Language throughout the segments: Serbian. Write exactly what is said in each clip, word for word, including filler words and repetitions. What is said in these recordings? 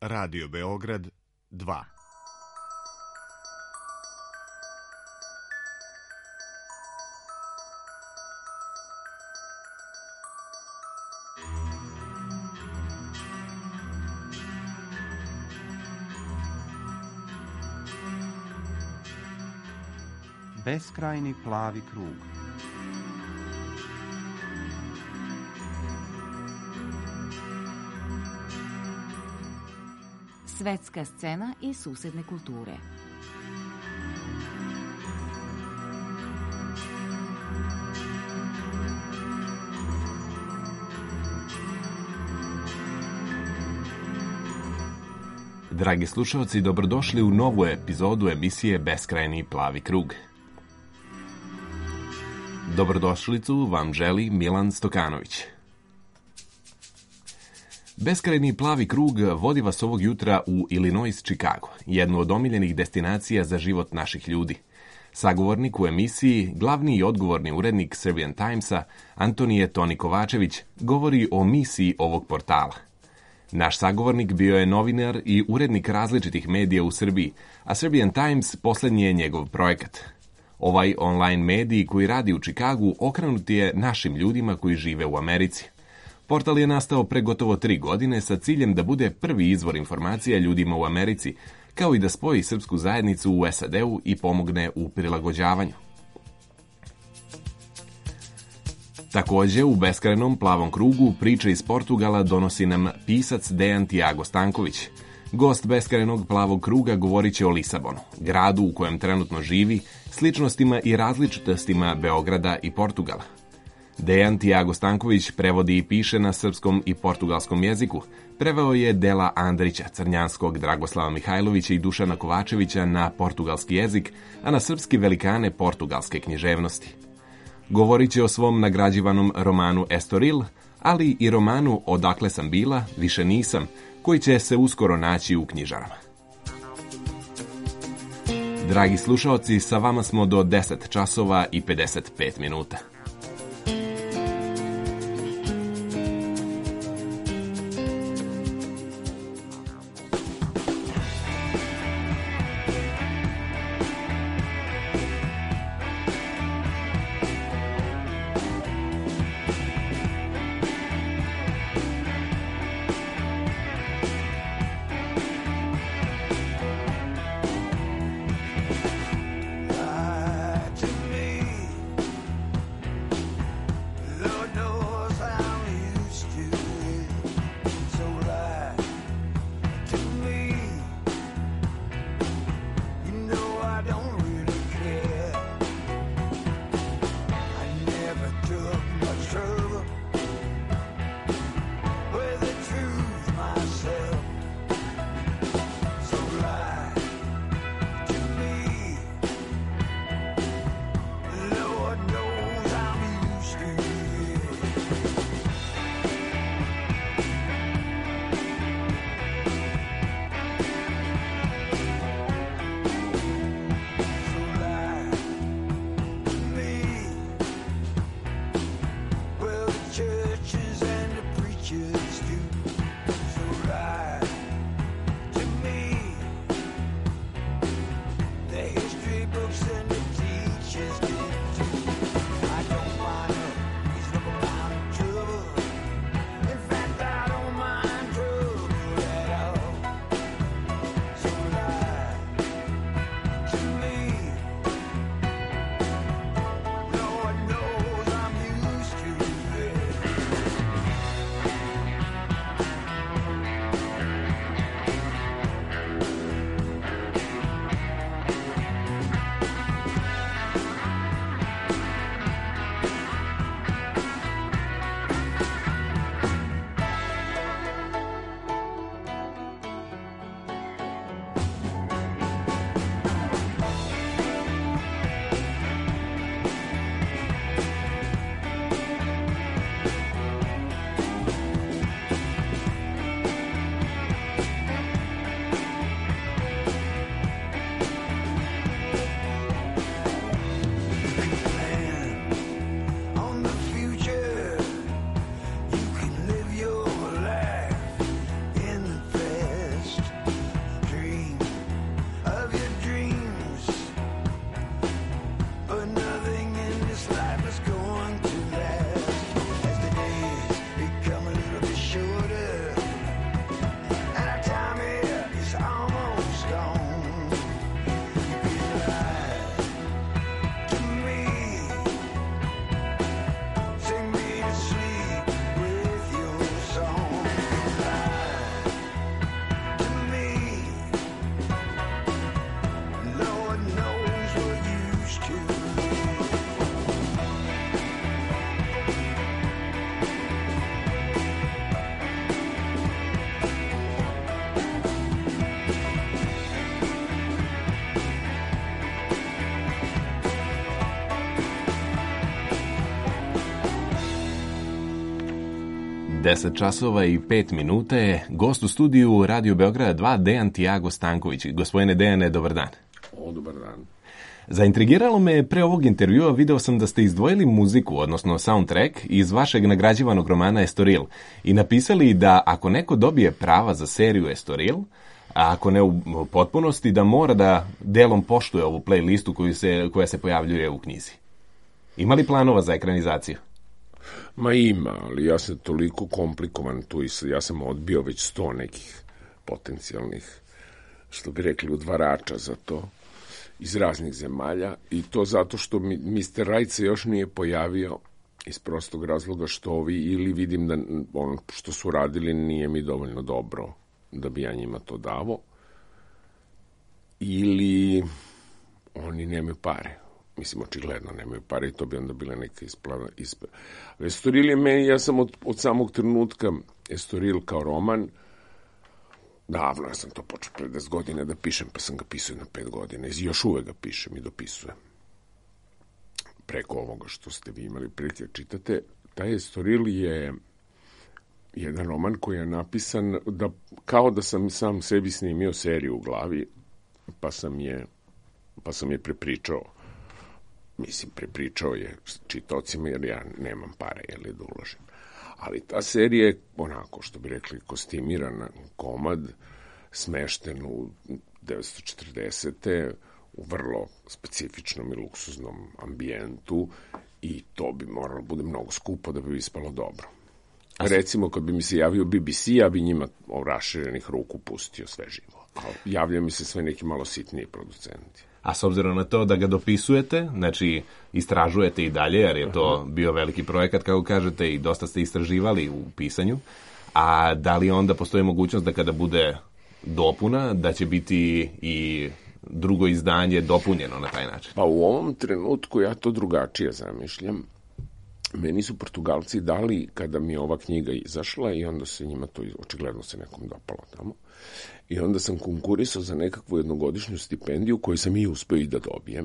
Radio Beograd dva. Beskrajni plavi krug. Svetska scena i susedne kulture. Dragi slušalci, dobrodošli u novu epizodu emisije Beskrajni plavi krug. Dobrodošlicu vam želi Milan Stokanović. Beskrajni plavi krug vodi vas ovog jutra u Illinois, Chicago, jednu od omiljenih destinacija za život naših ljudi. Sagovornik u emisiji, glavni i odgovorni urednik Serbian Timesa, Antonije Toni Kovačević, govori o misiji ovog portala. Naš sagovornik bio je novinar i urednik različitih medija u Srbiji, a Serbian Times poslednji je njegov projekat. Ovaj online medij koji radi u Čikagu okrenut je našim ljudima koji žive u Americi. Portal je nastao pre gotovo tri godine sa ciljem da bude prvi izvor informacija ljudima u Americi, kao i da spoji srpsku zajednicu u es a de u i pomogne u prilagođavanju. Takođe, u beskrajnom plavom krugu priče iz Portugala donosi nam pisac Dejan Tiago Stanković. Gost beskrajnog plavog kruga govorit će o Lisabonu, gradu u kojem trenutno živi, sličnostima i različitostima Beograda i Portugala. Dejan Tiago Stanković prevodi i piše na srpskom i portugalskom jeziku. Preveo je dela Andrića Crnjanskog, Dragoslava Mihajlovića i Dušana Kovačevića na portugalski jezik, a na srpski velikane portugalske književnosti. Govorit će o svom nagrađivanom romanu Estoril, ali i romanu Odakle sam bila, više nisam, koji će se uskoro naći u knjižarama. Dragi slušaoci, sa vama smo do deset časova i pedeset pet minuta. deset časova i pet minuta je gost u studiju Radio Beograda dva, Dejan Tiago Stanković. Gospodine Dejane, dobar dan. O, dobar dan. Zaintrigiralo me pre ovog intervjua, video sam da ste izdvojili muziku, odnosno soundtrack, iz vašeg nagrađivanog romana Estoril i napisali da ako neko dobije prava za seriju Estoril, a ako ne u potpunosti, da mora da delom poštuje ovu playlistu koju se, koja se pojavljuje u knjizi. Ima li planova za ekranizaciju? Ma ima, ali ja sam toliko komplikovan tu i ja sam odbio već sto nekih potencijalnih, što bi rekli, udvarača za to iz raznih zemalja i to zato što mi, mister Right se još nije pojavio iz prostog razloga što ovi ili vidim da ono što su radili nije mi dovoljno dobro da bi ja njima to davo ili oni nemaju pare. Mislim, očigledno nemaju pare i to bi onda bila neka isplana. Isp... Estoril je meni, ja sam od, od samog trenutka Estoril kao roman, davno ja sam to počeo pre deset godina da pišem, pa sam ga pisao na pet godina i još uvek ga pišem i dopisujem. Preko ovoga što ste vi imali prilike čitate, taj Estoril je jedan roman koji je napisan da, kao da sam sam sebi snimio seriju u glavi, pa sam je, pa sam je prepričao. Mislim, prepričao je čitaocima jer ja nemam pare, jel, da uložim. Ali ta serija je, onako, što bi rekli, kostimirana komad, smešten u devetsto četrdesete u vrlo specifičnom i luksuznom ambijentu i to bi moralo bude mnogo skupo da bi ispalo dobro. Recimo, kad bi mi se javio B B C, ja bi njima raširenih ruku pustio sve živo. A javljaju mi se sve neki malo sitniji producenti. A s obzirom na to da ga dopisujete, znači istražujete i dalje, jer je to bio veliki projekat, kako kažete, i dosta ste istraživali u pisanju, a da li onda postoji mogućnost da kada bude dopuna, da će biti i drugo izdanje dopunjeno na taj način? Pa u ovom trenutku ja to drugačije zamišljam. Meni su Portugalci dali, kada mi je ova knjiga izašla, i onda se njima to očigledno se nekom dopalo tamo, i onda sam konkurisao za nekakvu jednogodišnju stipendiju koju sam i uspeo i da dobijem.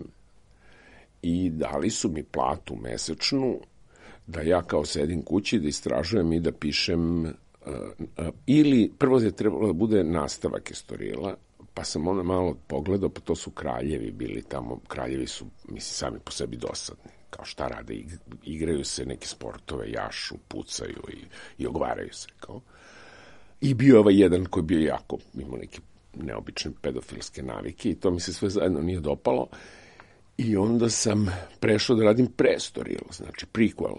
I dali su mi platu mesečnu da ja kao sedim kući, da istražujem i da pišem, uh, uh, ili prvo je trebalo da bude nastavak Estorila, pa sam onda malo pogledao, pa to su kraljevi bili tamo, kraljevi su, mislim, sami po sebi dosadni, kao šta rade, igraju se neke sportove, jašu, pucaju i, i ogovaraju se, kao. I bio ovaj jedan koji bio jako, imao neke neobične pedofilske navike i to mi se sve zajedno nije dopalo. I onda sam prešao da radim pre-Estoril, znači prequel.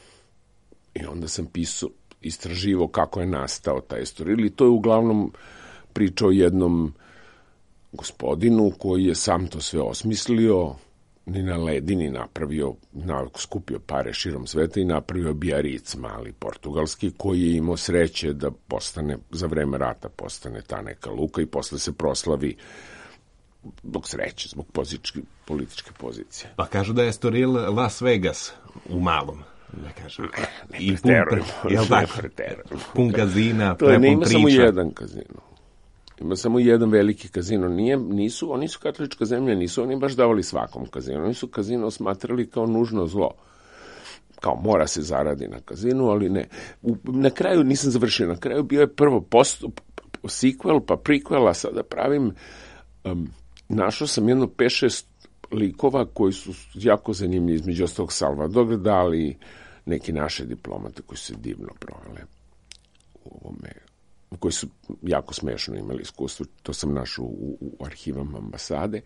I onda sam pisao, istraživo kako je nastao taj Estoril i to je uglavnom pričao jednom gospodinu koji je sam to sve osmislio, ni na ledini napravio, skupio pare širom sveta i napravio Biarritz, mali portugalski, koji je imao sreće da postane, za vreme rata postane ta neka luka i posle se proslavi zbog sreće, zbog političke, političke pozicije. Pa kažu da je Estoril Las Vegas u malom. Da kažem. Ne, ne I preterujemo. Pun, jel tako? Pun kazina, to je, ne prepun ima priča. samo jedan kazino. Ima samo jedan veliki kazino. Nije, nisu, oni su katolička zemlja, nisu oni baš davali svakom kazinu. Oni su kazino smatrali kao nužno zlo. Kao mora se zaradi na kazinu, ali ne. U, na kraju nisam završio. Na kraju bio je prvo postup, sequel, pa prequel, a sada pravim... Um, našao sam jedno pet šest likova koji su jako zanimljivi, između ostalog Salvador Dali, neki naše diplomate koji su divno provele u ovome, koji su jako smešno imali iskustvo. To sam našao u, u arhivama ambasade,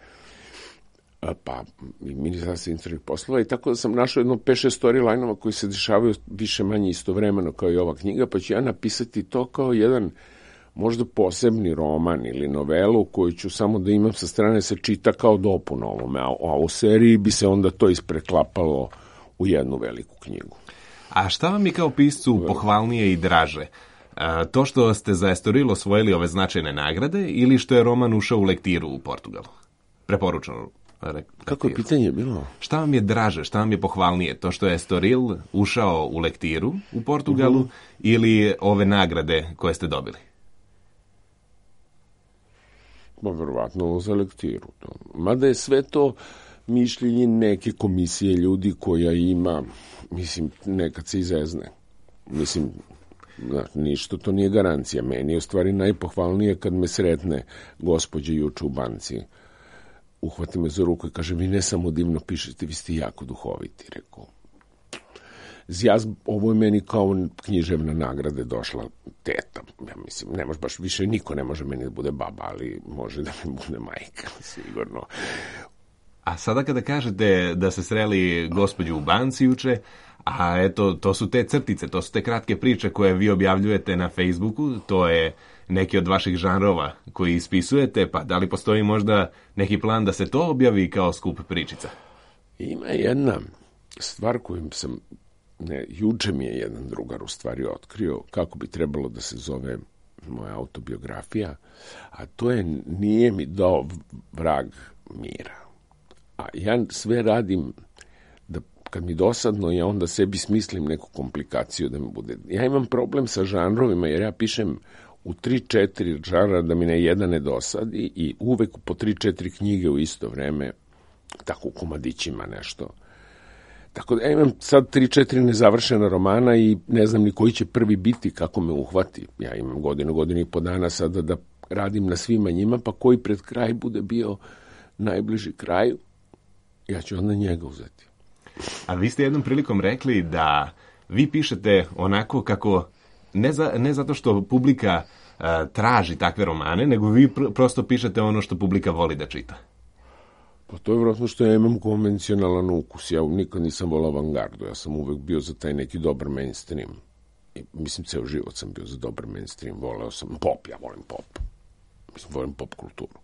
pa i Ministarstvo inostranih poslova, i tako da sam našao jedno pet šest storyline-ova koji se dešavaju više manje istovremeno kao i ova knjiga, pa ću ja napisati to kao jedan možda posebni roman ili novelu koju ću samo da imam sa strane se čita kao dopun ovome, a u seriji bi se onda to ispreklapalo u jednu veliku knjigu. A šta vam je kao piscu pohvalnije i draže? A, to što ste za Estoril osvojili ove značajne nagrade ili što je roman ušao u lektiru u Portugalu? Preporučeno. Kako je pitanje bilo? Šta vam je draže, šta vam je pohvalnije? To što je Estoril ušao u lektiru u Portugalu uh-huh. ili ove nagrade koje ste dobili? Pa verovatno za lektiru. To. Mada je sve to mišljenje neke komisije ljudi koja ima, mislim, nekad se izezne. Mislim, Znači, ništa to nije garancija. Meni je u stvari najpohvalnije kad me sretne gospođa juče u banci. Uhvati me za ruku i kaže, vi ne samo divno pišete, vi ste jako duhoviti, rekao. Ja, ovo je meni kao književna nagrada došla teta. Ja mislim, ne može baš više, niko ne može meni da bude baba, ali može da mi bude majka, sigurno. A sada kada kažete da se sreli gospođu u banci juče, a eto, to su te crtice, to su te kratke priče koje vi objavljujete na Facebooku, to je neki od vaših žanrova koji ispisujete, pa da li postoji možda neki plan da se to objavi kao skup pričica? Ima jedna stvar koju sam, ne, juče mi je jedan drugar u stvari otkrio kako bi trebalo da se zove moja autobiografija, a to je Nije mi dao vrag mira. A ja sve radim da kad mi dosadno, ja onda sebi smislim neku komplikaciju da mi bude. Ja imam problem sa žanrovima, jer ja pišem u tri četiri žanra da mi ne jedan ne dosadi i uvek po tri četiri knjige u isto vreme, tako u komadićima nešto. Tako da ja imam sad tri četiri nezavršena romana i ne znam ni koji će prvi biti, kako me uhvati. Ja imam godinu, godinu i po dana sada da radim na svima njima, pa koji pred kraj bude bio najbliži kraju, ja ću onda njega uzeti. A vi ste jednom prilikom rekli da vi pišete onako kako, ne, za, ne zato što publika uh, traži takve romane, nego vi pr- prosto pišete ono što publika voli da čita. Pa to je vjerojatno što ja imam konvencionalan ukus. Ja nikad nisam volao avangardu. Ja sam uvek bio za taj neki dobar mainstream. I, mislim, ceo život sam bio za dobar mainstream. Voleo sam pop, ja volim pop. Mislim, volim pop kulturu.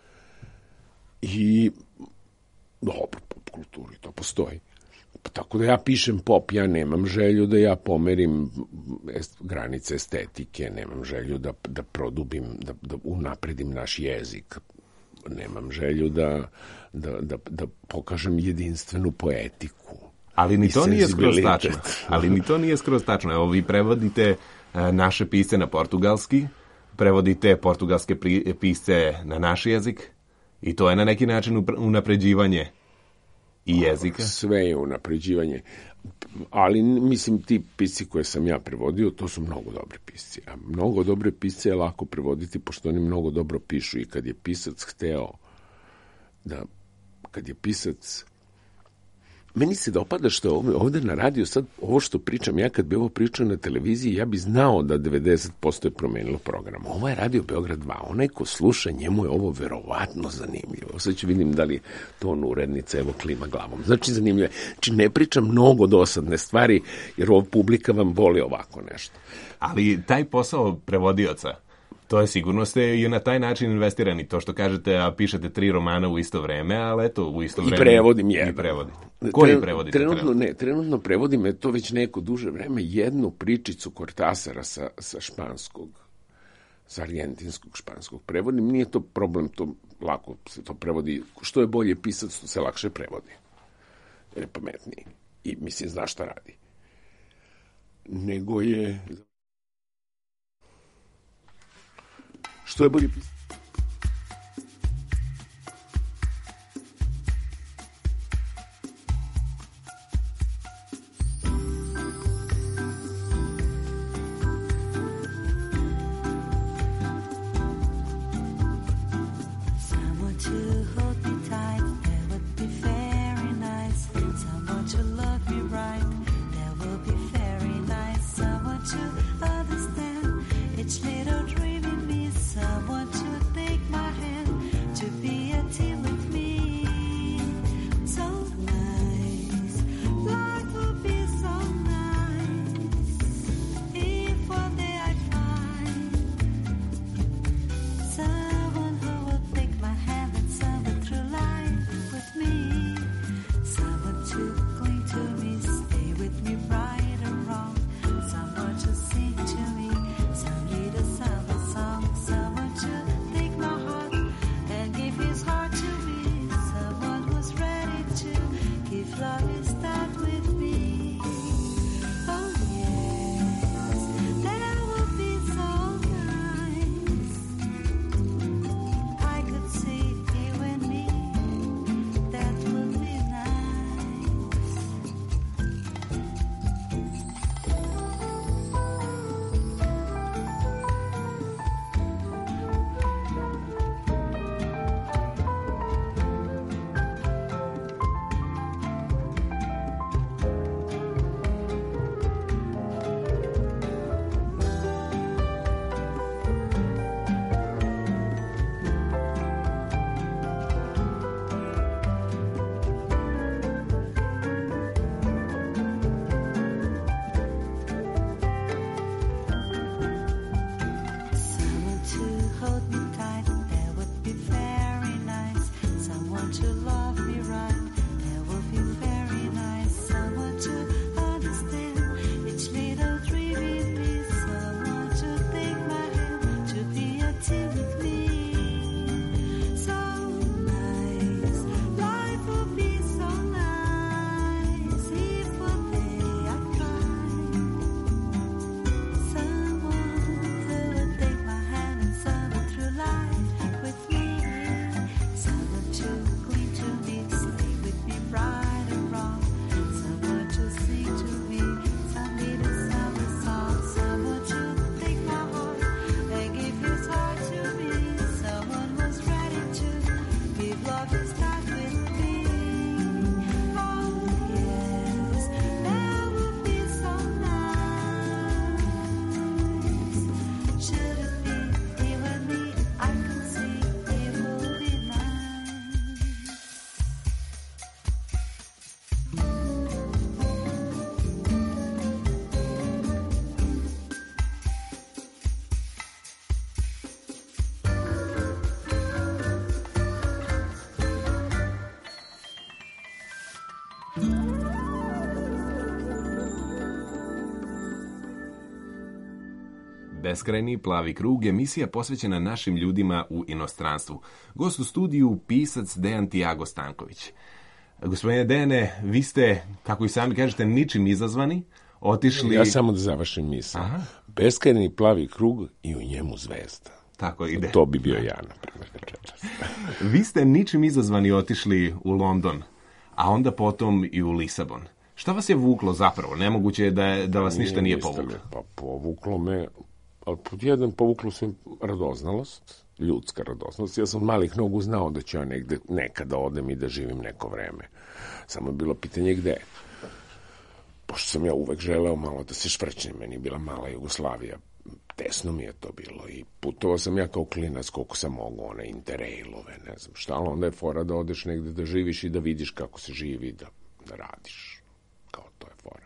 I dobro, pop kulturu, to postoji. Pa tako da ja pišem pop, ja nemam želju da ja pomerim est, granice estetike, nemam želju da, da produbim, da, da unapredim naš jezik, nemam želju da, da, da, da pokažem jedinstvenu poetiku. Ali ni to nije skroz tačno. Ali ni to nije skroz tačno. Evo, vi prevodite naše pisce na portugalski, prevodite portugalske pisce na naš jezik i to je na neki način unapređivanje i jezika. Sve je unapređivanje. Ali, mislim, ti pisci koje sam ja prevodio, to su mnogo dobri pisci. A mnogo dobre pisce je lako prevoditi, pošto oni mnogo dobro pišu. I kad je pisac hteo da, kad je pisac... Meni se dopada što je ovde, ovde na radiju sad, ovo što pričam, ja kad bi ovo pričao na televiziji, ja bi znao da devedeset posto je promenilo program. Ovo je Radio Beograd dva. Onaj ko sluša, njemu je ovo verovatno zanimljivo. Sad ću vidim da li to on urednica, evo klima glavom. Znači, zanimljivo. Znači, ne pričam mnogo dosadne stvari, jer ovo publika vam voli ovako nešto. Ali taj posao prevodioca, to je sigurno ste i na taj način investirani. To što kažete, a pišete tri romana u isto vreme, ali eto, u isto vreme... I prevodim jedan. I prevodite. Koji prevodite? Trenutno, ne, trenutno prevodim, je to već neko duže vreme, jednu pričicu Cortasara sa, sa španskog, sa argentinskog španskog. Prevodim, nije to problem, to lako se to prevodi. Što je bolje pisac, to se lakše prevodi. Jer je pametniji. I, mislim, zna šta radi. Nego je... Što je bolje pisati? Someone to hold me tight, that would be very nice. Someone to love me right, that would be very nice. Someone to understand each little dream in me. Someone to Beskrajni plavi krug, emisija posvećena našim ljudima u inostranstvu. Gost u studiju, pisac Dejan Tiago Stanković. Gospodine Dejane, vi ste, kako i sami kažete, ničim izazvani, otišli... Ja samo da završim misao. Aha. Beskrajni plavi krug i u njemu zvezda. Tako ide. To bi bio ja, na primjer. Vi ste ničim izazvani otišli u London, a onda potom i u Lisabon. Šta vas je vuklo zapravo? Nemoguće je da, da vas ništa nije Niste povuklo. me, Pa povuklo me, ali pod jedan povuklo se radoznalost, ljudska radoznalost. Ja sam malih nogu znao da ću ja negde, nekada odem i da živim neko vreme. Samo je bilo pitanje gde. Pošto sam ja uvek želeo malo da se švrćem, meni je bila mala Jugoslavija. Tesno mi je to bilo i putovao sam ja kao klinac koliko sam mogu, one interrailove, ne znam šta, ali onda je fora da odeš negde da živiš i da vidiš kako se živi, da, da radiš. Kao to je fora.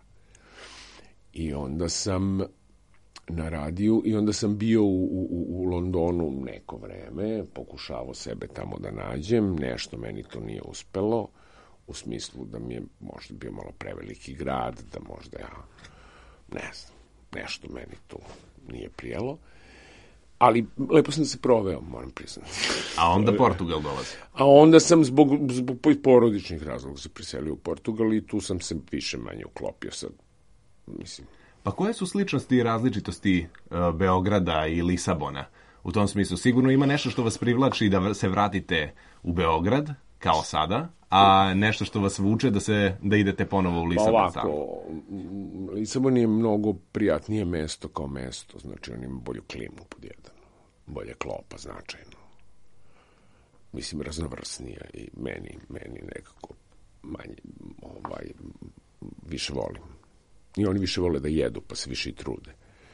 I onda sam na radiju i onda sam bio u, u, u Londonu neko vreme, pokušavao sebe tamo da nađem, nešto meni to nije uspelo, u smislu da mi je možda bio malo preveliki grad, da možda ja, ne znam, nešto meni tu nije prijelo. Ali lepo sam se proveo, moram priznati. A onda Portugal dolazi. A onda sam zbog, zbog porodičnih razloga se preselio u Portugal i tu sam se više manje uklopio sad, mislim. Pa koje su sličnosti i različitosti uh, Beograda i Lisabona? U tom smislu, sigurno ima nešto što vas privlači da se vratite u Beograd, kao sada, a nešto što vas vuče da se da idete ponovo u Lisabon. Pa ovako, Lisabon je mnogo prijatnije mesto kao mesto, znači on ima bolju klimu pod jedan, bolje klopa značajno. Mislim, raznovrsnija i meni, meni nekako manje, ovaj, više volim. I oni više vole da jedu, pa se više i trude.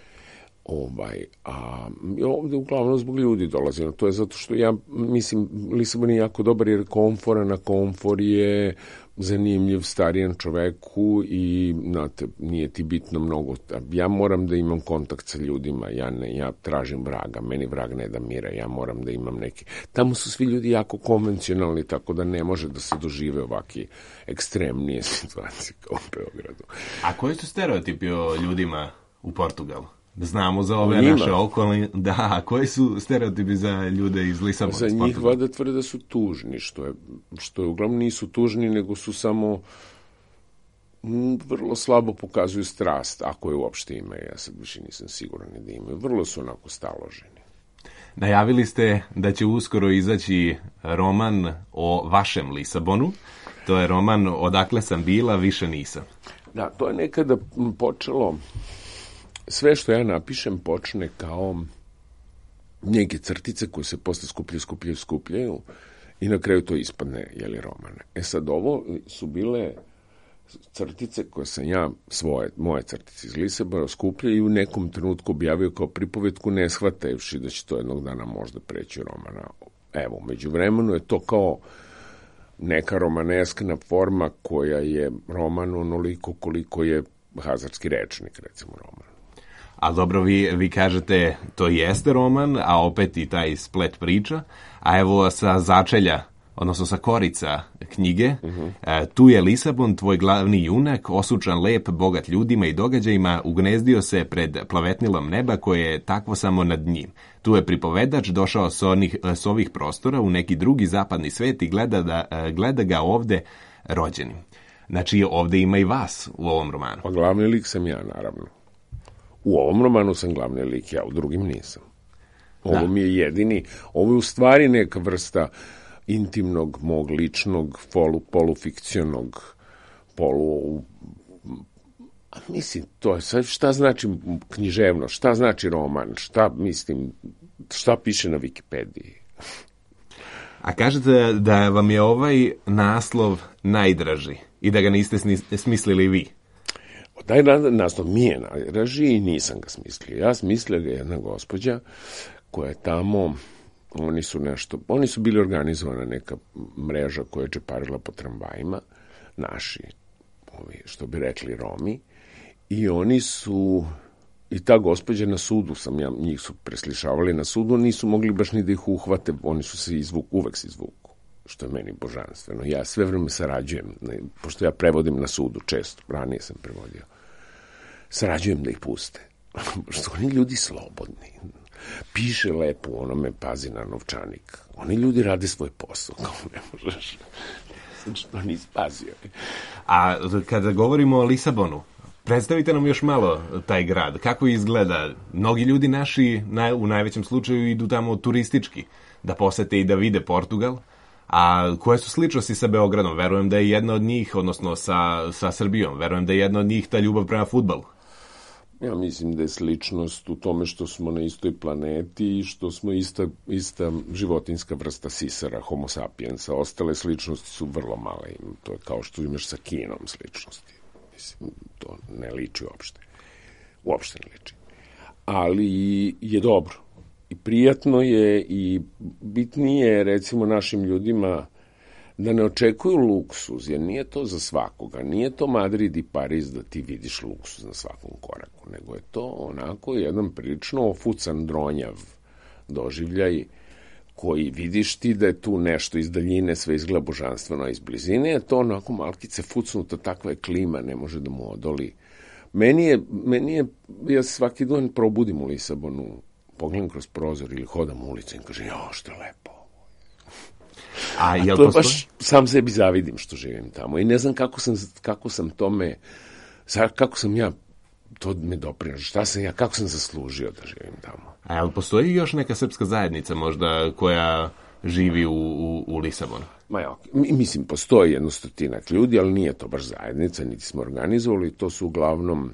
Ovaj, a ovde uglavnom zbog ljudi dolazi. To je zato što ja mislim, Lisabon je jako dobar jer komforan, a komfor je zanimljiv starijan čoveku i znate, nije ti bitno mnogo. Ja moram da imam kontakt sa ljudima, ja ne, ja tražim vraga, meni vrag ne da mira, ja moram da imam neki. Tamo su svi ljudi jako konvencionalni, tako da ne može da se dožive ovaki ekstremnije situacije kao u Beogradu. A koji su stereotipi o ljudima u Portugalu? Znamo za ove Njima. naše okolne... Da, koji su stereotipi za ljude iz Lisabona? Za iz njih Portugala? vada tvrde da su tužni, što je, što je uglavnom nisu tužni, nego su samo m, vrlo slabo pokazuju strast, ako je uopšte ima, ja sad više nisam siguran da imaju. Vrlo su onako staloženi. Najavili ste da će uskoro izaći roman o vašem Lisabonu. To je roman Odakle sam bila, više nisam. Da, to je nekada počelo, sve što ja napišem počne kao neke crtice koje se posle skupljaju, skupljaju, skupljaju i na kraju to ispadne, jeli, roman. E sad, ovo su bile crtice koje sam ja, svoje, moje crtice iz Lisabona, skupljaju i u nekom trenutku objavio kao pripovetku, ne shvatajući da će to jednog dana možda preći u romana. Evo, među vremenu je to kao neka romaneskna forma koja je roman onoliko koliko je hazardski rečnik, recimo, roman. A dobro, vi, vi kažete to jeste roman, a opet i taj splet priča, a evo sa začelja, odnosno sa korica knjige, uh-huh. e, tu je Lisabon, tvoj glavni junak, osučan, lep, bogat ljudima i događajima, ugnezdio se pred plavetnilom neba koje je takvo samo nad njim. Tu je pripovedač došao s, onih, s ovih prostora u neki drugi zapadni svet i gleda, da, gleda ga ovde rođenim. Znači, ovde ima i vas u ovom romanu. Pa glavni lik sam ja, naravno. U ovom romanu sam glavni lik, ja u drugim nisam. Ovo da. mi je jedini, ovo je u stvari neka vrsta intimnog, mog ličnog, polu, polufikcionog, polu... A mislim, to je sad, šta znači književno, šta znači roman, šta, mislim, šta piše na Wikipediji. A kažete da vam je ovaj naslov najdraži i da ga niste smislili vi? Taj naslov mi je najdraži i nisam ga smislio. Ja smislio ga jedna gospođa koja je tamo, oni su nešto, oni su bili organizovana neka mreža koja je čeparila po tramvajima, naši, ovi, što bi rekli Romi, i oni su, i ta gospođa na sudu, sam ja, njih su preslišavali na sudu, nisu mogli baš ni da ih uhvate, oni su se izvuku, uvek se izvuku, što je meni božanstveno. Ja sve vreme sarađujem, pošto ja prevodim na sudu često, ranije sam prevodio, sarađujem da ih puste. što su oni ljudi slobodni. Piše lepo u onome, pazi na novčanik. Oni ljudi rade svoj posao, kao ne možeš. Što nisi pazio. A kada govorimo o Lisabonu, predstavite nam još malo taj grad. Kako izgleda? Mnogi ljudi naši na, u najvećem slučaju idu tamo turistički, da posete i da vide Portugal. A koje su sličnosti sa Beogradom? Verujem da je jedna od njih, odnosno sa, sa Srbijom, verujem da je jedna od njih ta ljubav prema fudbalu. Ja mislim da je sličnost u tome što smo na istoj planeti i što smo ista, ista životinska vrsta sisara, homo sapiensa. Ostale sličnosti su vrlo male. To je kao što imaš sa Kinom sličnosti. Mislim, to ne liči uopšte. Uopšte ne liči. Ali je dobro. I prijatno je i bitnije je, recimo, našim ljudima da ne očekuju luksuz, jer nije to za svakoga. Nije to Madrid i Pariz da ti vidiš luksuz na svakom koraku, nego je to onako jedan prilično ofucan, dronjav doživljaj koji vidiš ti da je tu nešto iz daljine, sve izgleda božanstveno, a iz blizine je to onako malkice fucnuto, takva je klima, ne može da mu odoli. Meni je, meni je ja svaki dan probudim u Lisabonu, pogledam kroz prozor ili hodam u ulicu i kažem, jo, što je lepo. A, A to baš sam sebi zavidim što živim tamo i ne znam kako sam, kako sam tome, kako sam ja, to me doprinao, šta sam ja, kako sam zaslužio da živim tamo. A jel postoji još neka srpska zajednica možda koja živi u, u, u Lisabonu? Ma ja, mislim, postoji jedno stotinak ljudi, ali nije to baš zajednica, niti smo organizovali, to su uglavnom,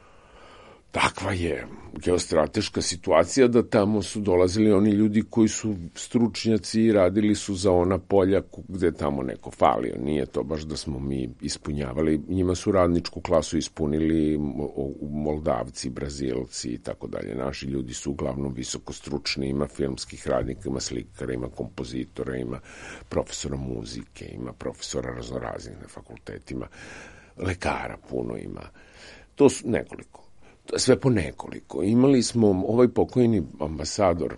takva je geostrateška situacija da tamo su dolazili oni ljudi koji su stručnjaci i radili su za ona polja gde tamo neko falio. Nije to baš da smo mi ispunjavali. Njima su radničku klasu ispunili Moldavci, Brazilci i tako dalje. Naši ljudi su uglavnom visoko stručni, ima filmskih radnika, ima slikara, ima kompozitora, ima profesora muzike, ima profesora raznoraznih na fakultetima, lekara puno ima. To su nekoliko. Sve po nekoliko. Imali smo ovaj pokojni ambasador,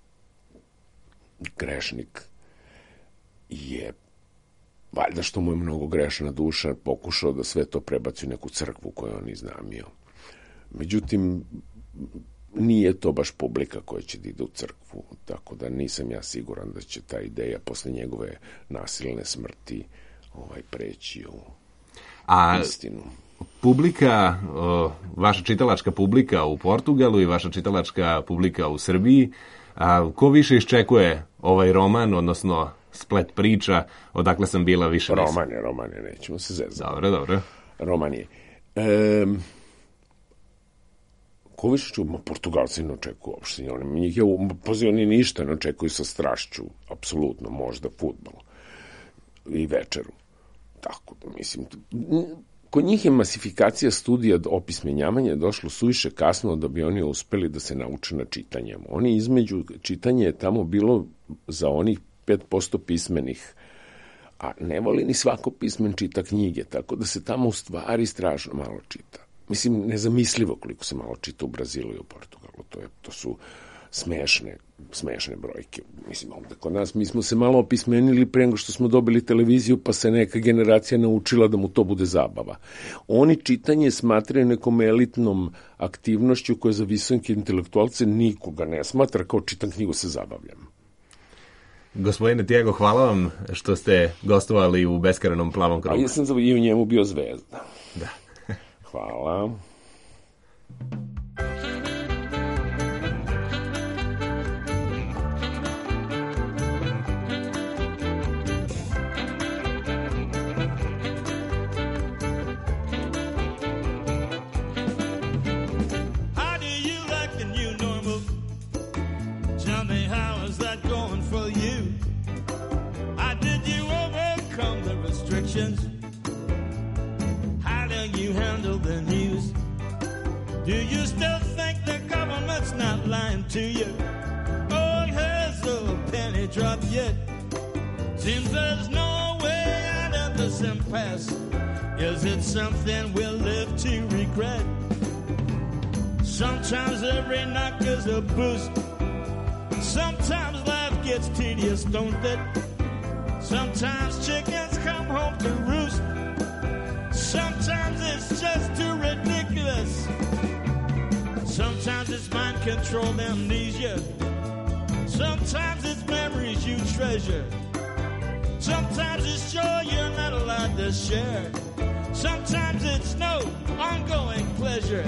grešnik, je, valjda što mu je mnogo grešna duša, pokušao da sve to prebaci u neku crkvu koju on iznamio. Međutim, nije to baš publika koja će da ide u crkvu, tako da nisam ja siguran da će ta ideja posle njegove nasilne smrti ovaj, preći u A... istinu. Publika, o, vaša čitalačka publika u Portugalu i vaša čitalačka publika u Srbiji, a, ko više iščekuje ovaj roman, odnosno splet priča, odakle sam bila više nisam? Roman je, roman je, nećemo se zezati. Dobro, dobro. Roman je. E, ko više ču, ma Portugalci ne očekuju uopšte, oni, njih je, pazi, oni ništa ne očekuju sa strašću, apsolutno, možda fudbal i večeru. Tako da, mislim, kod njih je masifikacija studija opismenjavanja došlo suviše kasno da bi oni uspeli da se nauče na čitanje. Oni između, čitanje je tamo bilo za onih pet posto pismenih, a ne voli ni svako pismen čita knjige, tako da se tamo u stvari strašno malo čita. Mislim, nezamislivo koliko se malo čita u Brazilu i u Portugalu. To, je, to su smešne, smešne brojke. Mislim, ovde kod nas, mi smo se malo opismenili pre nego što smo dobili televiziju, pa se neka generacija naučila da mu to bude zabava. Oni čitanje smatraju nekom elitnom aktivnošću koja za visoke intelektualce nikoga ne smatra, kao čitam knjigu se zabavljam. Gospodine Tiago, hvala vam što ste gostovali u Beskarenom plavom krugu. A ja sam i u njemu bio zvezda. Da. Hvala. How do you handle the news? Do you still think the government's not lying to you? Oh, has the penny dropped yet? Seems there's no way out of this impasse. Is it something we'll live to regret? Sometimes every knock is a boost. Sometimes life gets tedious, don't it? Sometimes chickens come home to roost. Sometimes it's just too ridiculous. Some it's mind controlled amnesia. Sometimes it's memories you treasure. Sometimes it's joy you're not allowed to share. Sometimes it's no ongoing pleasure.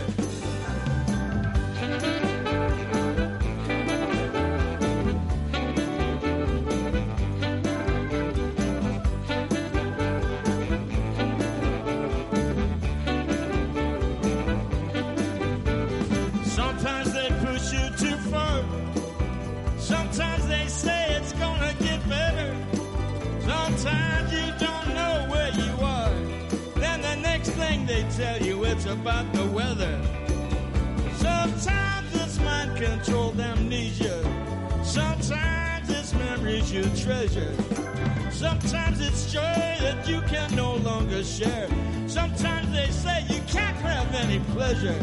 Sometimes they push you too far. Sometimes they say it's gonna get better. Sometimes you don't know where you are. Then the next thing they tell you it's about the weather. Sometimes it's mind-controlled amnesia. Sometimes it's memories you treasure. Sometimes it's joy that you can no longer share. Sometimes they say you can't have any pleasure.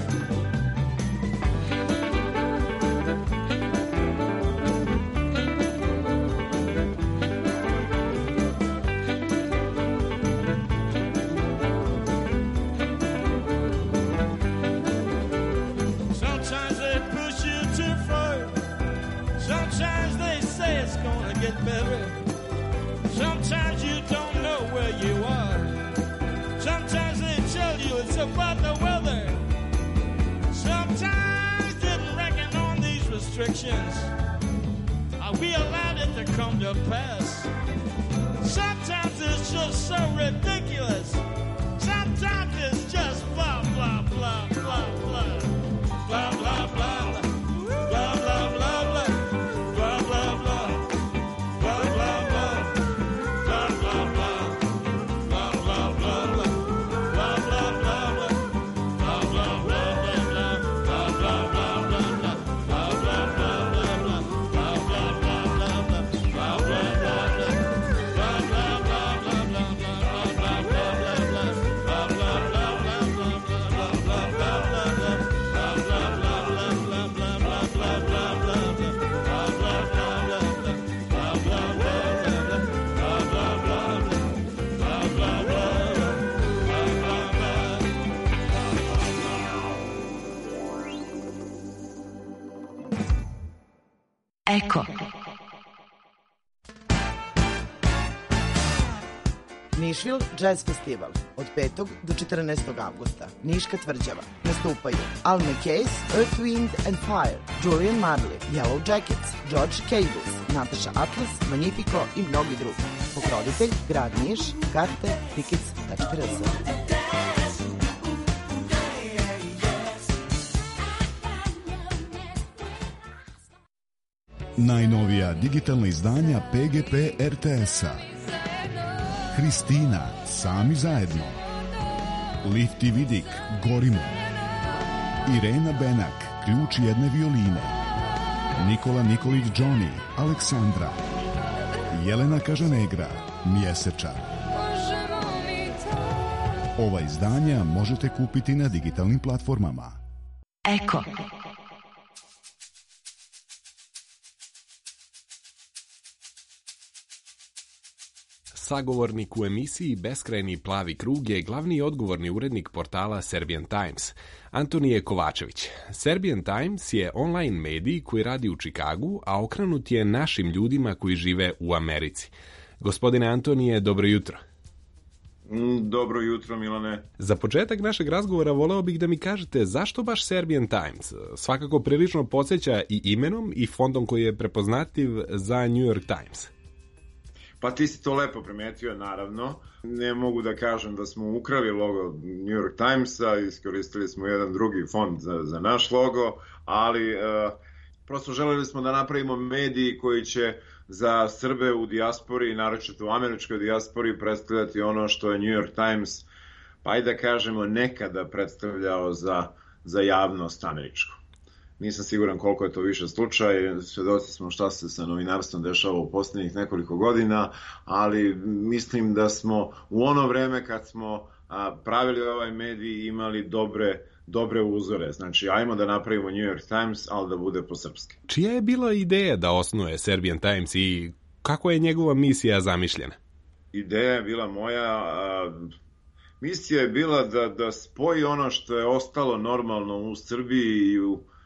Sometimes they push you too far. Sometimes they say it's gonna get better. Sometimes you don't know where you are. Sometimes they tell you it's about the weather. Sometimes didn't reckon on these restrictions. Are we allowed it to come to pass? Sometimes it's just so ridiculous. Sometimes it's just blah, blah, blah, blah, blah. Blah, blah, blah, blah. Blah, blah, blah, blah. Blah, blah, blah. Blah, blah, blah. Blah, blah, blah. Blah, blah, blah, blah. Blah, blah, blah, blah. Blah, blah, blah, blah, blah. Blah, blah, blah, blah, blah. Blah, blah, blah, blah, blah. Blah, blah, blah, blah, blah. Blah, blah, blah, blah. Blah, blah, blah, blah, blah, blah, blah, blah, blah, blah. Blah, blah, blah, blah, blah, blah, blah, blah, blah, blah. Eko. Nišvil Jazz Festival od petog do četrnaestog avgusta. Niška tvrđava. Nastupaju Al McCays, Earth, Wind and Fire, Julian Marley, Yellow Jackets, George Cables, Natasha Atlas, Magnifico i mnogi drugi. Pokrovitelj Grad Niš, karte tickets tačka r z. Najnovija digitalna izdanja P G P R T S-a. Hristina, Sami zajedno. Lifti Vidik, Gorimo. Irena Benak, Ključ jedne violine. Nikola Nikolić Johnny, Aleksandra. Jelena Kažanegra, Mjesečar. Ova izdanja možete kupiti na digitalnim platformama. Eko. Sagovornik u emisiji Beskrajni plavi krug je glavni i odgovorni urednik portala Serbian Times, Antonije Kovačević. Serbian Times je online medij koji radi u Čikagu, a okrenut je našim ljudima koji žive u Americi. Gospodine Antonije, dobro jutro. Dobro jutro, Milane. Za početak našeg razgovora voleo bih da mi kažete zašto baš Serbian Times? Svakako prilično podsjeća i imenom i fondom koji je prepoznatljiv za New York Times. Pa ti si to lepo primetio, naravno. Ne mogu da kažem da smo ukrali logo New York Timesa, iskoristili smo jedan drugi fond za, za naš logo, ali e, prosto želeli smo da napravimo mediji koji će za Srbe u dijaspori, naročito u američkoj dijaspori, predstavljati ono što je New York Times, pa ajde da kažemo, nekada predstavljao za, za javnost američku. Nisam siguran koliko je to više slučaj, svedoci smo šta se sa novinarstvom dešava u posljednjih nekoliko godina, ali mislim da smo u ono vreme kad smo a, pravili ovaj medij imali dobre, dobre uzore. Znači, ajmo da napravimo New York Times, ali da bude po srpski. Čija je bila ideja da osnuje Serbian Times i kako je njegova misija zamišljena? Ideja je bila moja... A, misija je bila da, da spoji ono što je ostalo normalno u Srbiji i u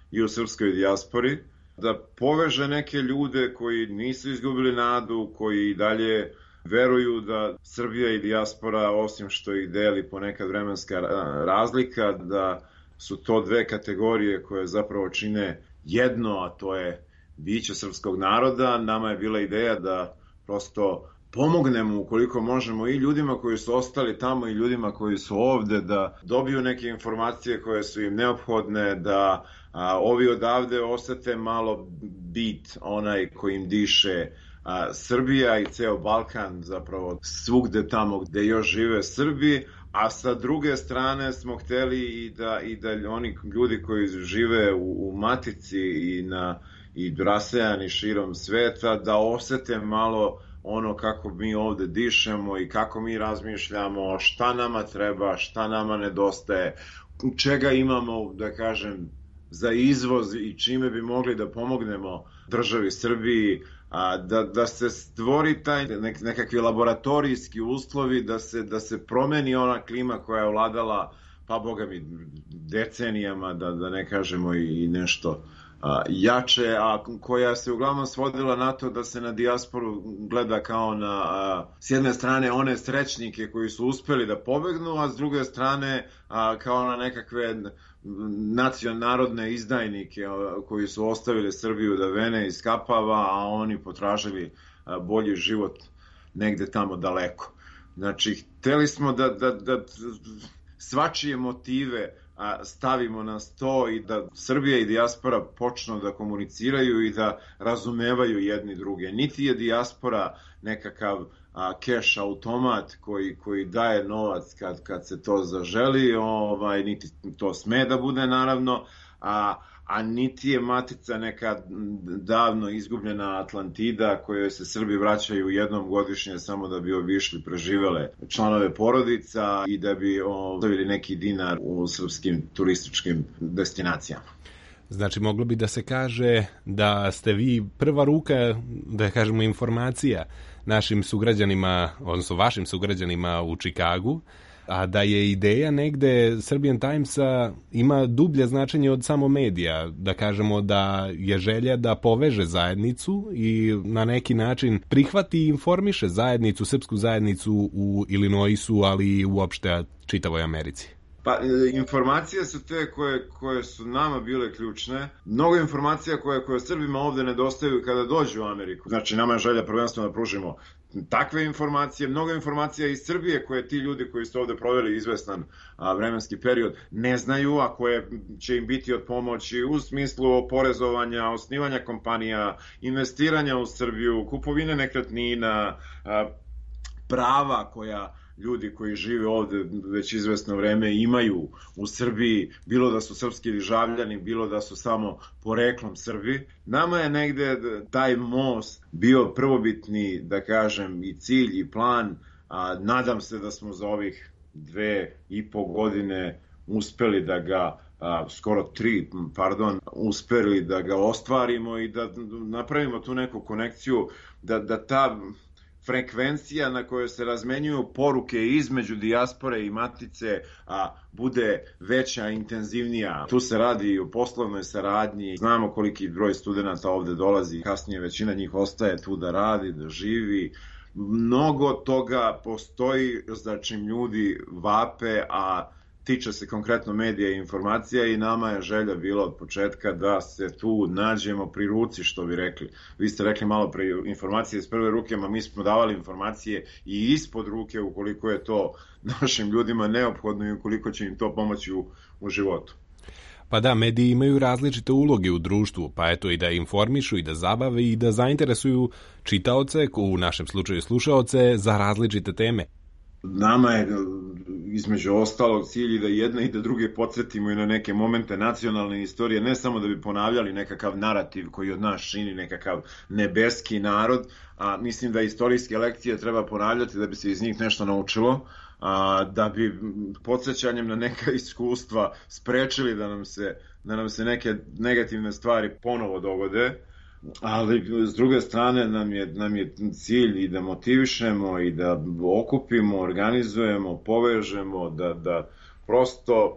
i u srpskoj dijaspori, da poveže neke ljude koji nisu izgubili nadu, koji i dalje veruju da Srbija i dijaspora, osim što ih deli ponekad vremenska razlika, da su to dve kategorije koje zapravo čine jedno, a to je biće srpskog naroda. Nama je bila ideja da prosto pomognemo ukoliko možemo i ljudima koji su ostali tamo i ljudima koji su ovde, da dobiju neke informacije koje su im neophodne, da a, ovi odavde osete malo bit onaj koji im diše a, Srbija i ceo Balkan, zapravo svugde tamo gde još žive Srbi, a sa druge strane smo hteli i da, i da oni ljudi koji žive u, u Matici i, na, i rasejani širom sveta, da osete malo ono kako mi ovde dišemo i kako mi razmišljamo, šta nama treba, šta nama nedostaje, čega imamo, da kažem, za izvoz i čime bi mogli da pomognemo državi Srbiji, a, da, da se stvori taj nek, nekakvi laboratorijski uslovi, da se, da se promeni ona klima koja je vladala, pa boga mi, decenijama, da, da ne kažemo i, i nešto a, jače, a koja se uglavnom svodila na to da se na dijasporu gleda kao na, a, s jedne strane, one srećnike koji su uspeli da pobegnu, a s druge strane a, kao na nekakve nacionalne izdajnike koji su ostavili Srbiju da vene i skapava, a oni potražili bolji život negde tamo daleko. Znači, hteli smo da, da, da svačije motive stavimo na sto i da Srbija i dijaspora počnu da komuniciraju i da razumevaju jedni druge. Niti je dijaspora nekakav a, cash automat koji, koji daje novac kad, kad se to zaželi, ovaj, niti to sme da bude naravno, a, a niti je Matica neka davno izgubljena Atlantida kojoj se Srbi vraćaju jednom godišnje samo da bi obišli preživele članove porodica i da bi ostavili neki dinar u srpskim turističkim destinacijama. Znači, moglo bi da se kaže da ste vi prva ruka, da kažemo, informacija našim sugrađanima, odnosno vašim sugrađanima u Čikagu, a da je ideja negde Serbian Timesa ima dublje značenje od samo medija, da kažemo da je želja da poveže zajednicu i na neki način prihvati i informiše zajednicu, srpsku zajednicu u Illinoisu, ali i uopšte čitavoj Americi. Pa, informacije su te koje, koje su nama bile ključne. Mnogo informacija koje, koje Srbima ovde nedostaju kada dođu u Ameriku. Znači, nama je želja prvenstveno da pružimo takve informacije, mnogo informacija iz Srbije koje ti ljudi koji su ovde proveli izvestan a, vremenski period ne znaju, a koje će im biti od pomoći u smislu oporezovanja, osnivanja kompanija, investiranja u Srbiju, kupovine nekretnina, a, prava koja ljudi koji žive ovde već izvesno vreme imaju u Srbiji, bilo da su srpski državljani, bilo da su samo poreklom Srbi. Nama je negde taj most bio prvobitni, da kažem, i cilj i plan, a nadam se da smo za ovih dve i po godine uspeli da ga, a, skoro tri, pardon, uspeli da ga ostvarimo i da napravimo tu neku konekciju, da, da ta frekvencija na kojoj se razmenjuju poruke između dijaspore i Matice a, bude veća, intenzivnija. Tu se radi i o poslovnoj saradnji. Znamo koliki broj studenta ovde dolazi. Kasnije većina njih ostaje tu da radi, da živi. Mnogo toga postoji za čim ljudi vape, a tiče se konkretno medija i informacija i nama je želja bila od početka da se tu nađemo pri ruci, što bi rekli. Vi ste rekli malo pre informacije iz prve ruke, ma mi smo davali informacije i ispod ruke ukoliko je to našim ljudima neophodno i ukoliko će im to pomoći u, u životu. Pa da, mediji imaju različite uloge u društvu, pa eto i da informišu i da zabave i da zainteresuju čitaoce, u našem slučaju slušaoce, za različite teme. Nama je između ostalog cilj da jedne i da druge podsjetimo i na neke momente nacionalne istorije, ne samo da bi ponavljali nekakav narativ koji od nas čini nekakav nebeski narod, a mislim da istorijske lekcije treba ponavljati da bi se iz njih nešto naučilo, a, da bi podsjećanjem na neka iskustva sprečili da nam se, da nam se neke negativne stvari ponovo dogode. Ali s druge strane nam je, nam je cilj i da motivišemo i da okupimo, organizujemo, povežemo, da, da prosto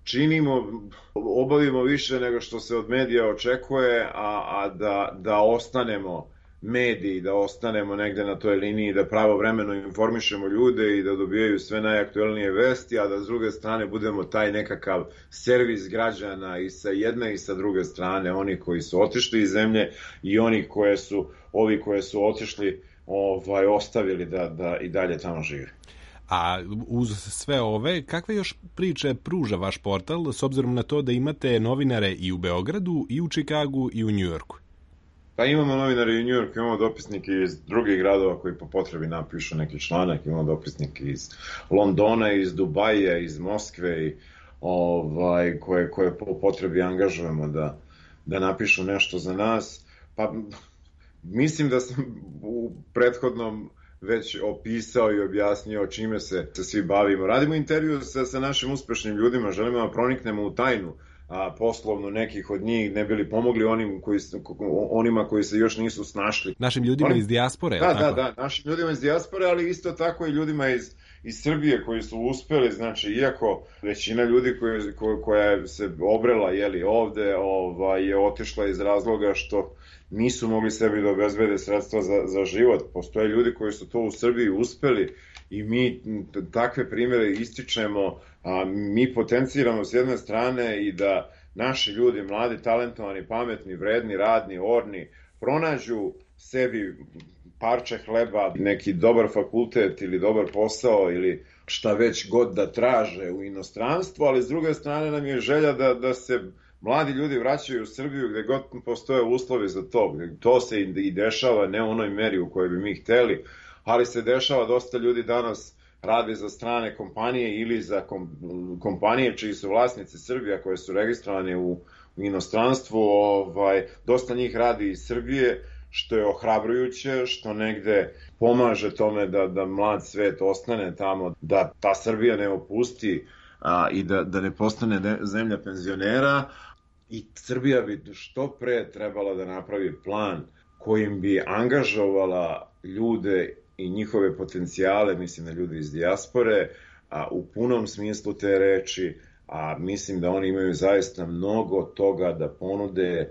činimo, obavimo više nego što se od medija očekuje, a, a da, da ostanemo mediji, da ostanemo negde na toj liniji, da pravovremeno informišemo ljude i da dobijaju sve najaktuelnije vesti, a da s druge strane budemo taj nekakav servis građana i sa jedne i sa druge strane, oni koji su otišli iz zemlje i oni koje su, ovi koje su otišli ovaj, ostavili da, da i dalje tamo žive. A uz sve ove, kakve još priče pruža vaš portal, s obzirom na to da imate novinare i u Beogradu, i u Čikagu, i u Njujorku? Pa imamo novinare i u Njujorku, imamo dopisnike iz drugih gradova koji po potrebi napišu neki članak, imamo dopisnike iz Londona, iz Dubaja, iz Moskve, i, ovaj, koje, koje po potrebi angažujemo da, da napišu nešto za nas. Pa mislim da sam u prethodnom već opisao i objasnio čime se, se svi bavimo. Radimo intervju sa, sa našim uspešnim ljudima, želimo da proniknemo u tajnu a, poslovno nekih od njih, ne bili pomogli onim koji, onima koji se još nisu snašli. Našim ljudima Oni... iz dijaspore, da, tako? Da, da, našim ljudima iz dijaspore, ali isto tako i ljudima iz, iz Srbije koji su uspeli, znači, iako većina ljudi koji, ko, koja se obrela, jeli, ovde, ovaj, je otišla iz razloga što nisu mogli sebi da obezbede sredstva za, za život. Postoje ljudi koji su to u Srbiji uspeli i mi takve primere ističemo, a, mi potenciramo s jedne strane i da naši ljudi, mladi, talentovani, pametni, vredni, radni, orni, pronađu sebi parče hleba, neki dobar fakultet ili dobar posao ili šta već god da traže u inostranstvu, ali s druge strane nam je želja da, da se mladi ljudi vraćaju u Srbiju gde god postoje uslovi za to. To se i dešava, ne u onoj meri u kojoj bi mi hteli, ali se dešava, dosta ljudi danas rade za strane kompanije ili za kom, kompanije čiji su vlasnici Srbija koje su registrovane u, u inostranstvu. Ovaj, dosta njih radi iz Srbije, što je ohrabrujuće, što negde pomaže tome da, da mlad svet ostane tamo, da ta Srbija ne opusti a, i da, da ne postane de, zemlja penzionera. I Srbija bi što pre trebala da napravi plan kojim bi angažovala ljude i njihove potencijale, mislim na ljude iz dijaspore, a, u punom smislu te reči, a mislim da oni imaju zaista mnogo toga da ponude.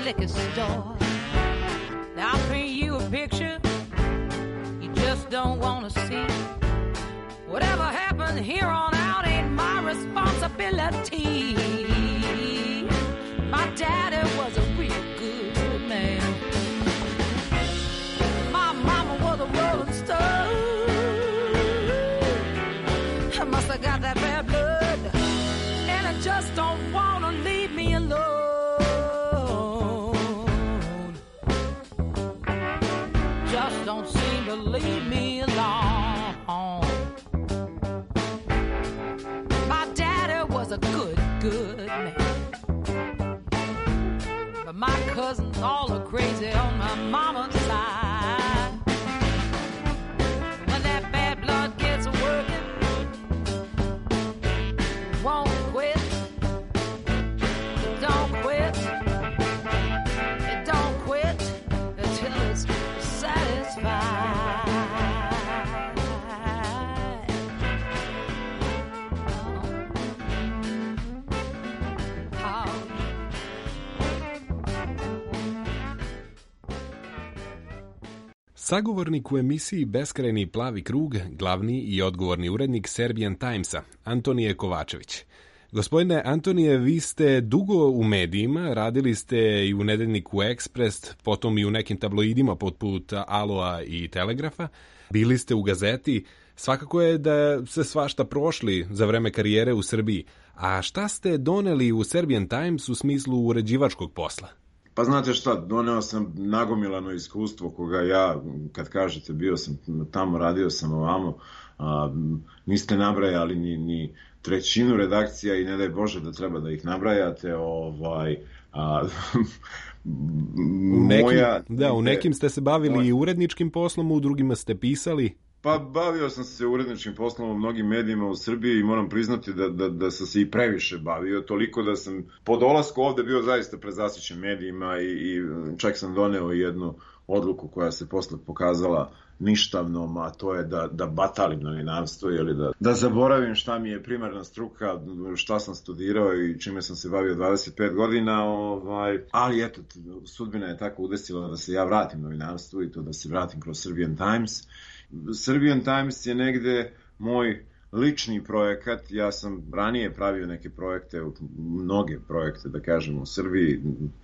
liquor store. Now I'll paint you a picture you just don't want to see. Whatever happened here on out ain't my responsibility. My daddy was a real good man. My mama was a rolling stone. I must have got that bad blood, and I just don't want to leave me alone. Just don't seem to leave me alone. My daddy was a good, good man. But my cousins all are crazy on my mama's side. When that bad blood gets working, won't quit. It don't quit. It don't quit until it's satisfied. Sagovornik u emisiji Beskrajni plavi krug, glavni i odgovorni urednik Serbian Timesa, Antonije Kovačević. Gospodine Antonije, vi ste dugo u medijima, radili ste i u nedeljniku Ekspres, potom i u nekim tabloidima poput Aloa i Telegrafa, bili ste u gazeti, svakako je da se svašta prošli za vreme karijere u Srbiji. A šta ste doneli u Serbian Times u smislu uređivačkog posla? Pa znate šta, doneo sam nagomilano iskustvo koga ja, kad kažete, bio sam tamo, radio sam ovamo, a, niste nabrajali ni, ni trećinu redakcija i ne daj Bože da treba da ih nabrajate, ovaj, a, u nekim, moja... Da, u nekim ste se bavili i uredničkim poslom, u drugima ste pisali. Pa bavio sam se uredničkim poslom u mnogim medijima u Srbiji i moram priznati da, da, da sam se i previše bavio, toliko da sam po dolasku ovde bio zaista prezasićen medijima i, i čak sam doneo jednu odluku koja se posle pokazala ništavnom, a to je da, da batalim novinarstvo ili da, da zaboravim šta mi je primarna struka, šta sam studirao i čime sam se bavio dvadeset pet godina, ovaj, ali eto, sudbina je tako udesila da se ja vratim novinarstvu i to da se vratim kroz Serbian Times. Serbian Times je negde moj lični projekat. Ja sam ranije pravio neke projekte, mnoge projekte, da kažem, u Srbiji.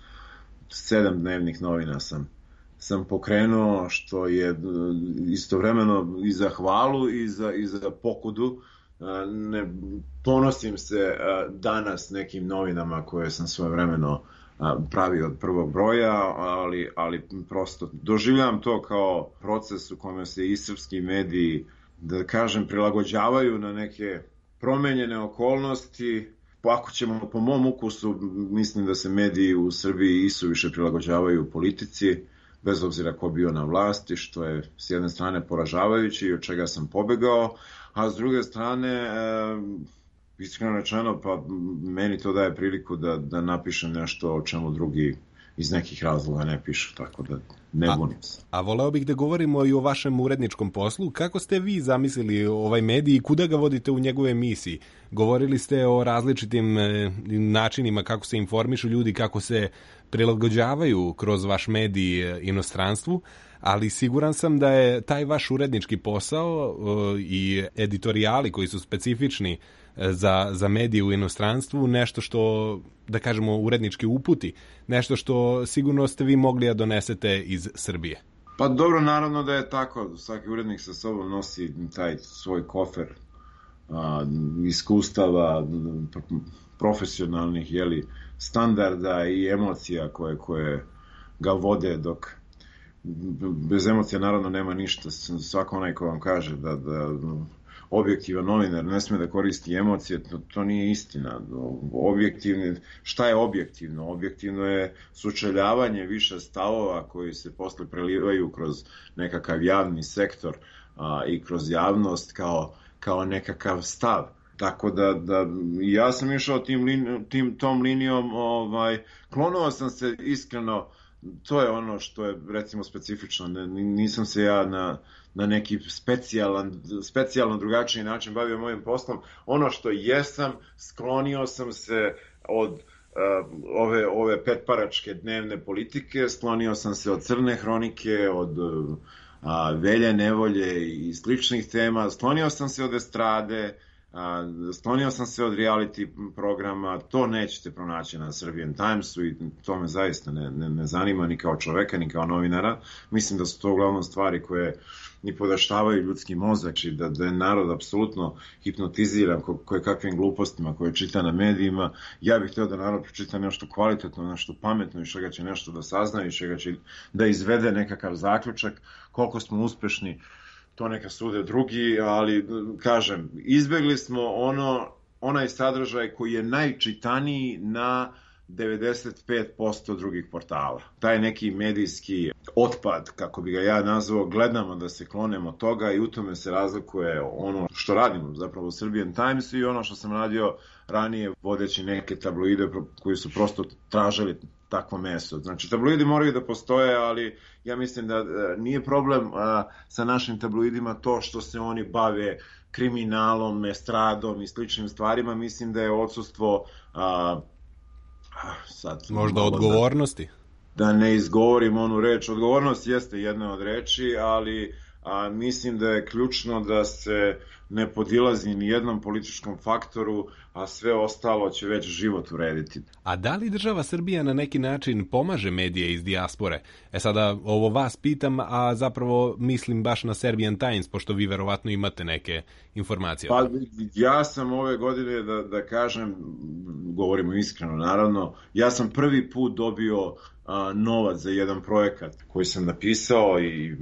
Sedam dnevnih novina sam, sam pokrenuo, što je istovremeno i za hvalu i za, i za pokudu. Ne ponosim se danas nekim novinama koje sam svojevremeno pravio od prvog broja, ali, ali prosto doživljam to kao proces u kome se i srpski mediji, da kažem, prilagođavaju na neke promenjene okolnosti. Ako ćemo po mom ukusu, mislim da se mediji u Srbiji isuviše prilagođavaju politici, bez obzira ko bio na vlasti, što je s jedne strane poražavajuće i od čega sam pobegao, a s druge strane, e, iskreno rečeno, pa meni to daje priliku da, da napišem nešto o čemu drugi iz nekih razloga ne pišu, tako da ne bunim se. A, a voleo bih da govorimo i o vašem uredničkom poslu. Kako ste vi zamislili ovaj medij i kuda ga vodite u njegove emisiji? Govorili ste o različitim e, načinima kako se informišu ljudi, kako se prilagođavaju kroz vaš medij inostranstvu, ali siguran sam da je taj vaš urednički posao e, i editorijali koji su specifični za, za medije u inostranstvu, nešto što, da kažemo, urednički uputi, nešto što sigurno ste vi mogli da donesete iz Srbije. Pa dobro, naravno da je tako. Svaki urednik sa sobom nosi taj svoj kofer a, iskustava, profesionalnih, jeli, standarda i emocija koje, koje ga vode, dok bez emocija naravno nema ništa. Svako onaj ko vam kaže da, da objektivan novinar ne sme da koristi emocije, to, to nije istina. Objektivni, šta je objektivno? Objektivno je sučeljavanje više stavova koji se posle prelivaju kroz nekakav javni sektor a, i kroz javnost kao, kao nekakav stav. Tako da, da ja sam išao tim, lin, tim tom linijom, ovaj, klonuo sam se iskreno, to je ono što je recimo specifično, nisam se ja na, na neki specijalan, specijalno drugačiji način bavio mojim poslom. Ono što jesam, sklonio sam se od ove, ove petparačke dnevne politike, sklonio sam se od crne hronike, od a, velje nevolje i sličnih tema, sklonio sam se od estrade, a, sklonio sam se od reality programa, to nećete pronaći na Serbian Timesu i to me zaista ne, ne, ne zanima ni kao čoveka, ni kao novinara. Mislim da su to uglavnom stvari koje ni podaštavaju ljudski mozak i da, da je narod apsolutno hipnotiziran ko, koje kakvim glupostima koje čita na medijima. Ja bih htio da narod pročita nešto kvalitetno, nešto pametno i čega će nešto da sazna i čega će da izvede nekakav zaključak. Koliko smo uspešni, to neka sude drugi, ali kažem, izbegli smo ono, onaj sadržaj koji je najčitaniji na devedeset pet posto drugih portala. Taj neki medijski otpad, kako bi ga ja nazvao, gledamo da se klonemo toga i u tome se razlikuje ono što radimo zapravo u Serbian Timesu i ono što sam radio ranije vodeći neke tabloide koji su prosto tražili takvo meso. Znači, tabloidi moraju da postoje, ali ja mislim da nije problem a, sa našim tabloidima to što se oni bave kriminalom, estradom i sličnim stvarima. Mislim da je odsustvo a, sad, možda odgovornosti? Da, da ne izgovorim onu reč. Odgovornost jeste jedna od reči, ali a, mislim da je ključno da se ne podilazi ni jednom političkom faktoru, a sve ostalo će već život urediti. A da li država Srbija na neki način pomaže medije iz dijaspore? E sada, ovo vas pitam, a zapravo mislim baš na Serbian Times, pošto vi verovatno imate neke informacije. Pa ja sam ove godine, da, da kažem, govorimo iskreno naravno, ja sam prvi put dobio a, novac za jedan projekat koji sam napisao i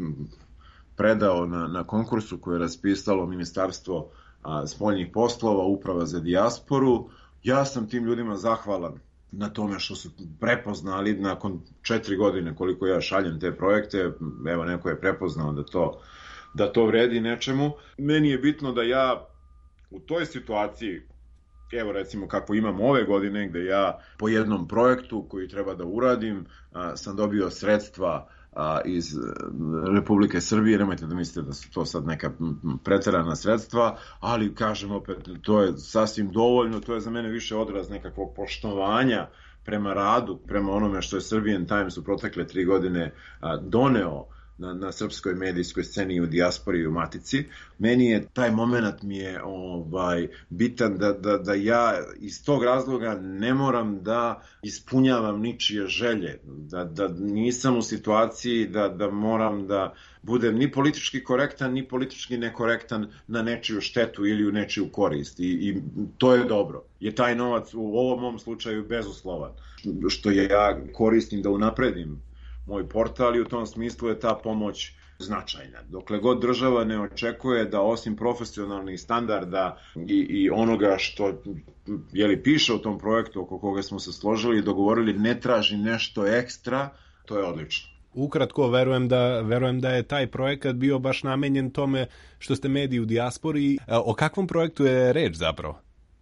predao na, na konkursu koje je raspisalo Ministarstvo a, spoljnih poslova, Uprava za dijasporu. Ja sam tim ljudima zahvalan na tome što su prepoznali nakon četiri godine koliko ja šaljem te projekte, evo neko je prepoznao da to, da to vredi nečemu. Meni je bitno da ja u toj situaciji, evo recimo kako imam ove godine, gde ja po jednom projektu koji treba da uradim, a, sam dobio sredstva a, iz Republike Srbije, nemojte da mislite da su to sad neka preterana sredstva, ali kažem opet, to je sasvim dovoljno, to je za mene više odraz nekakvog poštovanja prema radu, prema onome što je Serbian Times u protekle tri godine a, doneo na, na srpskoj medijskoj sceni u dijaspori i u matici. Meni je taj moment mi je ovaj, bitan da, da, da ja iz tog razloga ne moram da ispunjavam ničije želje, da, da nisam u situaciji da, da moram da budem ni politički korektan, ni politički nekorektan na nečiju štetu ili u nečiju korist. I, i to je dobro. Je taj novac u ovom mom slučaju bezuslovan, što je ja koristim da unapredim moj portal i u tom smislu je ta pomoć značajna. Dokle god država ne očekuje da osim profesionalnih standarda i, i onoga što jeli, piše u tom projektu oko koga smo se složili i dogovorili ne traži nešto ekstra, to je odlično. Ukratko, verujem da, verujem da je taj projekat bio baš namenjen tome što ste mediji u dijaspori. O kakvom projektu je reč zapravo?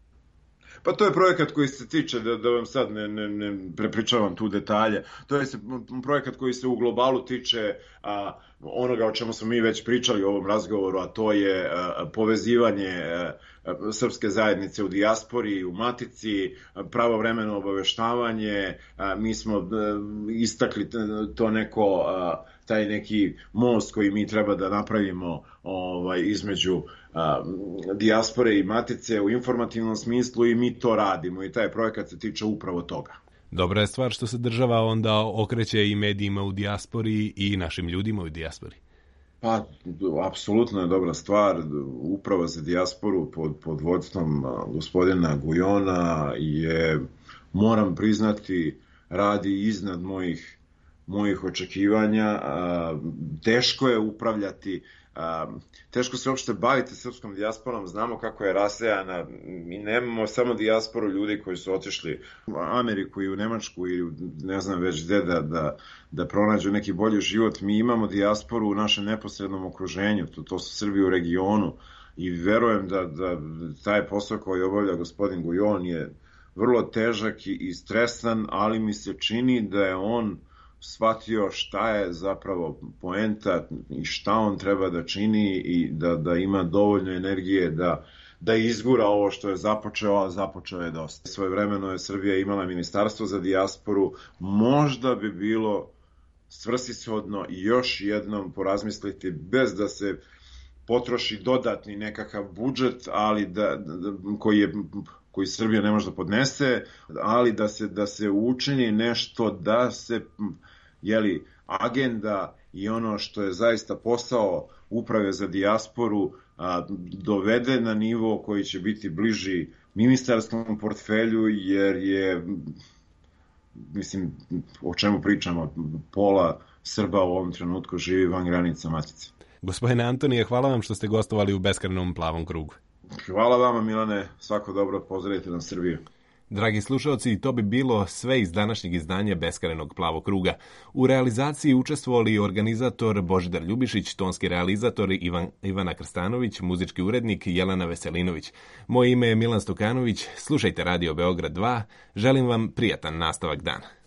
Pa to je projekat koji se tiče, da, da vam sad ne, ne, ne prepričavam tu detalje, to je projekat koji se u globalu tiče a, onoga o čemu smo mi već pričali u ovom razgovoru, a to je a, povezivanje a, a, srpske zajednice u dijaspori, u matici, a, pravovremeno obaveštavanje, a, mi smo a, istakli to neko, a, taj neki most koji mi treba da napravimo ovaj, između a, dijaspore i matice u informativnom smislu i mi to radimo i taj projekat se tiče upravo toga. Dobra je stvar što se država onda okreće i medijima u dijaspori i našim ljudima u dijaspori. Pa, apsolutno je dobra stvar. Uprava za dijasporu pod, pod vodstvom gospodina Gujona je, moram priznati, radi iznad mojih mojih očekivanja. Teško je upravljati, teško se uopšte baviti srpskom dijasporom, znamo kako je rasejana, mi nemamo samo dijasporu ljudi koji su otišli u Ameriku i u Nemačku i ne znam već gde da, da, da pronađu neki bolji život, mi imamo dijasporu u našem neposrednom okruženju, to, to su Srbi u regionu i verujem da, da taj posao koji obavlja gospodin Gujon je vrlo težak i, i stresan, ali mi se čini da je on shvatio šta je zapravo poenta i šta on treba da čini i da, da ima dovoljno energije da, da izgura ovo što je započeo, a započeo je dosta. Svojevremeno je Srbija imala ministarstvo za dijasporu, možda bi bilo svrsishodno i još jednom porazmisliti bez da se potroši dodatni nekakav budžet, ali da, da koji je koji Srbija ne može da podnese, ali da se da se učini nešto da se jeli agenda i ono što je zaista posao Uprave za dijasporu a, dovede na nivo koji će biti bliži ministarskom portfelju, jer je, mislim, o čemu pričamo, pola Srba u ovom trenutku živi van granica matice. Gospodine Antonije, hvala vam što ste gostovali u Beskrajnom plavom krugu. Hvala vama, Milane, svako dobro, pozdravite nam Srbiju. Dragi slušalci, to bi bilo sve iz današnjeg izdanja Beskrajnog plavog kruga. U realizaciji učestvovali organizator Božidar Ljubišić, tonski realizator Ivan, Ivana Krstanović, muzički urednik Jelena Veselinović. Moje ime je Milan Stokanović, slušajte Radio Beograd dva, želim vam prijatan nastavak dana.